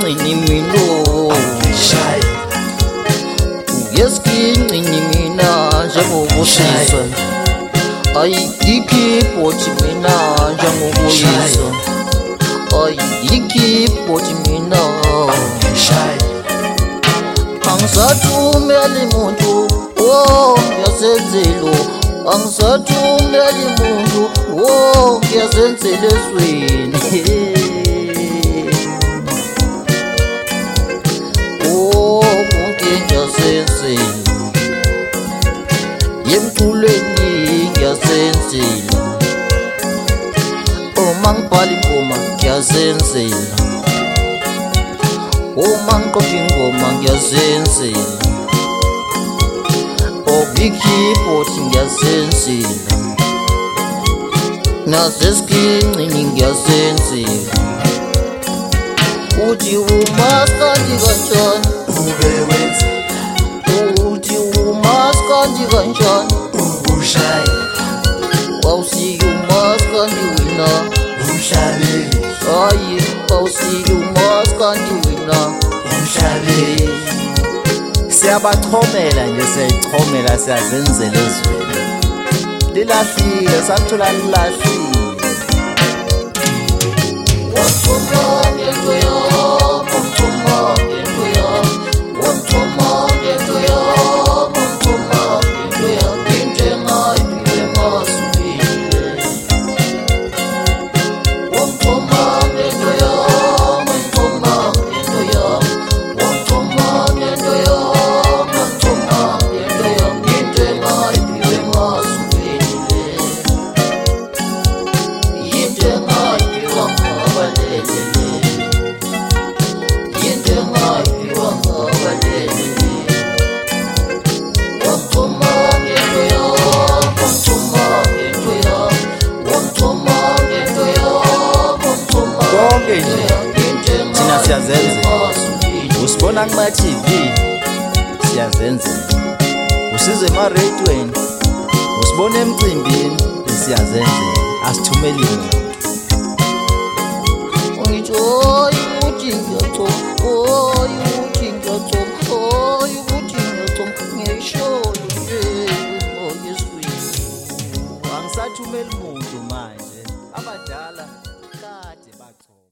ngincini mina uyesigincini mina njengobusisa ayikhiphothi mina njengobuyisa ayikhiphothi mina angisathumeli muntu ngiyasenzelo angisathumeli muntu ngiyasenzela ezweni konke ngiyasenzela emculweni ngiyasenzela uma ngibhala ingoma ngiyasenzela uma ngiqopha ingoma ngiyasenzela keyboard ngiyasenzela nasesigincini ngiyasenzela uthi umaskandi kanjani ube wenze uthi umaskandi kanjani ubushayi awusike umaskandi wina umhlabeli hayi awusike umaskandi wina umhlabeli siyabaxhomela nje siyayichomela siyazenzela ezweni lilahlile sathola lilahlile konke nje thina siyazenzela usibona kuma-TV siyazenzela usize ema-radioweni usibona emcimbini siyazenzela asithumeli muntu ngitsho ukuthi ngiyachoma ukuthi ngiyachoma ukuthi ngiyachoma ngiyishoyo nje yesizwe angisathumeli muntu manje abadala kade bachoma